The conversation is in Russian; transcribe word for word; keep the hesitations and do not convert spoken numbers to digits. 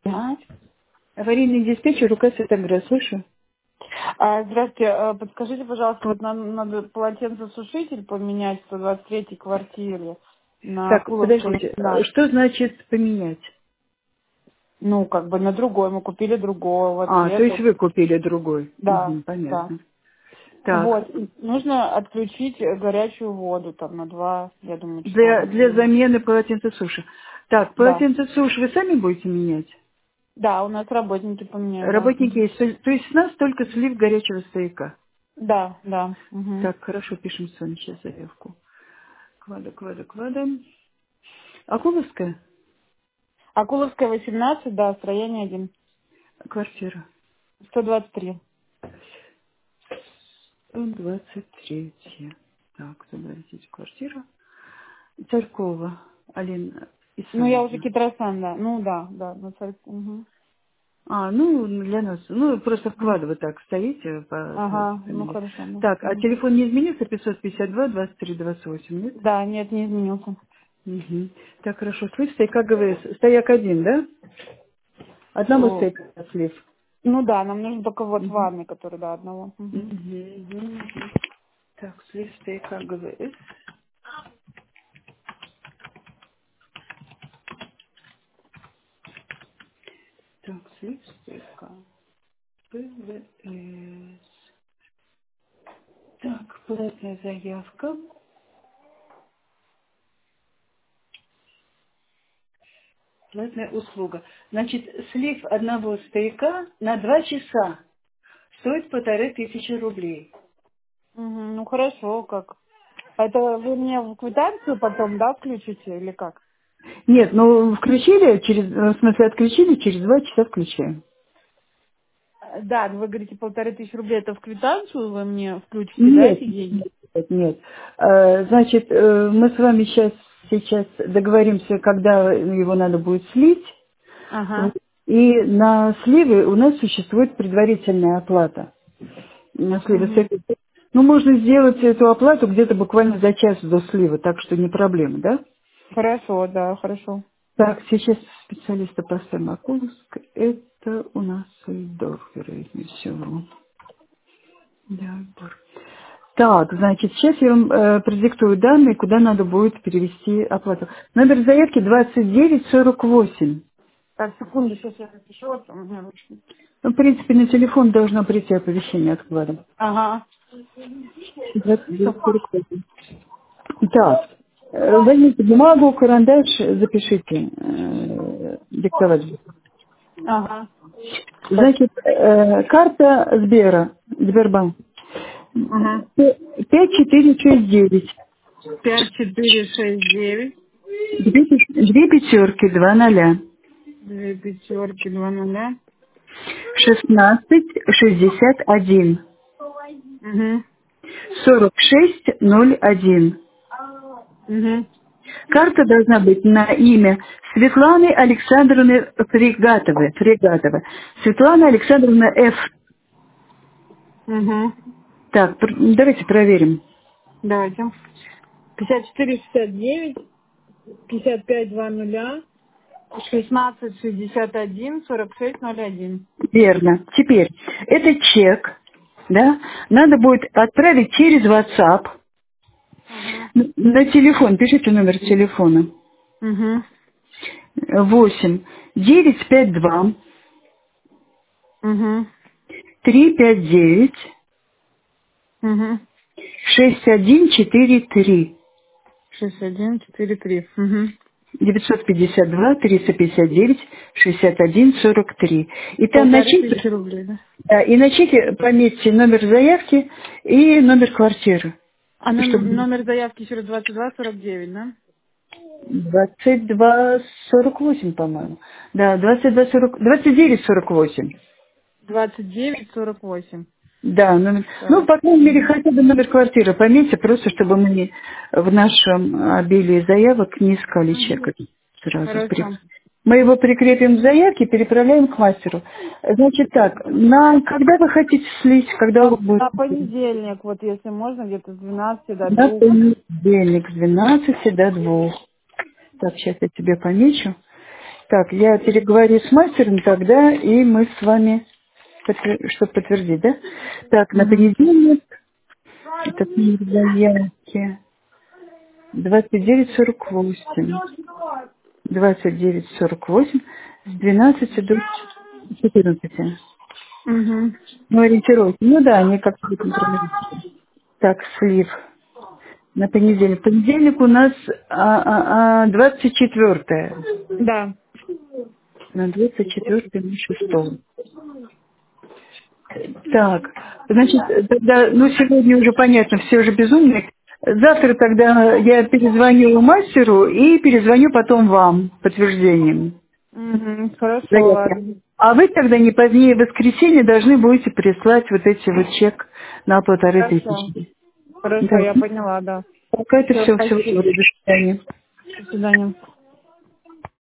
Да. Аварийный диспетчер, УК Светоград, слышу. А, здравствуйте, а, подскажите, пожалуйста, вот нам надо полотенцесушитель поменять в сто двадцать третьей квартире на Так, Акуловской подождите, э, восемнадцать. что значит поменять? Ну, как бы на другой, мы купили другого А, то есть цвета. вы купили другой. Да, Угу, да. понятно. Так, Вот, и нужно отключить горячую воду там на два, я думаю, часа для, для максимум. замены полотенцесуши. Так, Да. полотенцесуши вы сами будете менять? Да, у нас работники поменяют, да. Работники Мгм. есть. То то есть у нас только слив горячего стояка. Да, да. Мгм. Так, хорошо, пишем с вами сейчас заявку. Квада, квада, квада. Акуловская Акуловская восемнадцать, да, строение один. квартира. сто двадцать три. двадцать третья. Так, сто двадцать третья квартира. Царькова Алина Ну, я уже Исаевна. Китрасан, да. Ну, да, да, на царь- мгм. А, ну, для нас, ну, просто Мгм. вклад вы так стоите по своей Ага, ну фамилии. хорошо, да. Так, а Мгм. телефон не изменился? пятьсот пятьдесят два двадцать три двадцать восемь, нет? Да, нет, не изменился. Угу. Так, хорошо. Слив, стояк ГВС. Стояк один, да? Одному О, стояк слив. ну да, нам нужен только вот Угу. ванны, который, да, одного. Мгм. Угу. Так, слив, стояк ГВС. Так, слив, стояк ГВС. Так, платная заявка. Платная услуга. Значит, слив одного стояка на два часа стоит полторы тысячи рублей. Мгм, ну хорошо, как. А это вы мне в квитанцию потом, да, включите или как? Нет, ну включили, через, э, в смысле отключили, через два часа включаем. Э, Да, вы говорите полторы тысячи рублей, это в квитанцию вы мне включите, да, Нет, эти деньги? нет, нет. Э, Значит, э, мы с вами сейчас, сейчас договоримся, когда его надо будет слить. Вот. Ага. И на сливы у нас существует предварительная оплата. На сливы Угу. с- Ну, можно сделать эту оплату где-то буквально за час до слива, так что не проблема, да? Хорошо, да, хорошо. Так, сейчас специалиста по Акуловск. Это у нас Эльдор, вероятнее всего. Да, Эльдор. Так, значит, сейчас я вам э, продиктую данные, куда надо будет перевести оплату. Номер заявки двадцать девять сорок восемь. Так, секунду, сейчас я напишу, вот у меня ручка. Ну, в принципе, на телефон должно прийти оповещение от вклада. Ага. двадцать девять сорок восемь. Так, э, возьмите бумагу, карандаш, запишите, э, диктовать. Ага. Так. Значит, э, карта Сбера, Сбербанк. Ага. пять четыре шесть девять. Пять, четыре, шесть, девять. Две, пя- две пятерки, два ноля. Две пятерки, два нуля. Шестнадцать шестьдесят один. Угу. Сорок шесть ноль один. Угу. Карта должна быть на имя Светланы Александровны Фрегатовой. Фрегатова. Светлана Александровна Ф. Угу. Так, пр- давайте проверим. Давайте. Пятьдесят четыре, шестьдесят девять, пятьдесят пять, два нуля, шестнадцать, шестьдесят один, сорок шесть, ноль один. Верно. Теперь, это чек, да, надо будет отправить через WhatsApp Угу. н- на телефон. Пишите номер телефона. Угу. восемь девять пять два Угу. три пять девять Угу. шесть один четыре три. Шесть, один, четыре, три. Угу. девятьсот пятьдесят два триста пятьдесят девять шестьдесят один сорок три. И там на Полторы чеке, тысячи рублей, да? да, и на чеке пометьте номер заявки и номер квартиры. А ном- Чтобы номер заявки через двадцать два сорок девять, да? двадцать два сорок восемь, по-моему. Да, двадцать два сорок, двадцать девять сорок восемь. Двадцать девять сорок восемь. Да, номер, ну, Так. по крайней мере, Угу. хотя бы номер квартиры пометьте, просто чтобы мы не- в нашем обилии заявок не искали Угу. чек сразу. При- Хорошо. Мы его прикрепим в заявке, переправляем к мастеру. Значит так, на когда вы хотите слить, когда у На, вас будет? на понедельник, вот если можно, где-то с двенадцати до На двух. понедельник с двенадцати до двух. Так, сейчас я тебе помечу. Так, я переговорю с мастером тогда, и мы с вами, подтвер- чтобы подтвердить, да? Так, на Мгм. понедельник, это номер заявки, двадцать девять сорок восемь. двадцать девять сорок восемь с двенадцати до четырнадцати. Мгм. Ну, ориентировки. Ну да, они как-то в этом промежутке. Так, слив. На понедельник. Понедельник у нас а, а, а, двадцать четвёртое. Да. На двадцать четвёртое на шестое. Так, значит, тогда, ну, сегодня уже понятно, все уже безумные. Завтра тогда я перезвоню мастеру и перезвоню потом вам подтверждением Мгм. Хорошо, заявки. ладно. А вы тогда не позднее воскресенья должны будете прислать вот эти вот чек на полторы Хорошо. тысячи. Хорошо, Да. я поняла, да. Пока это Все, все. Всего спасибо. доброго. До свидания. До свидания.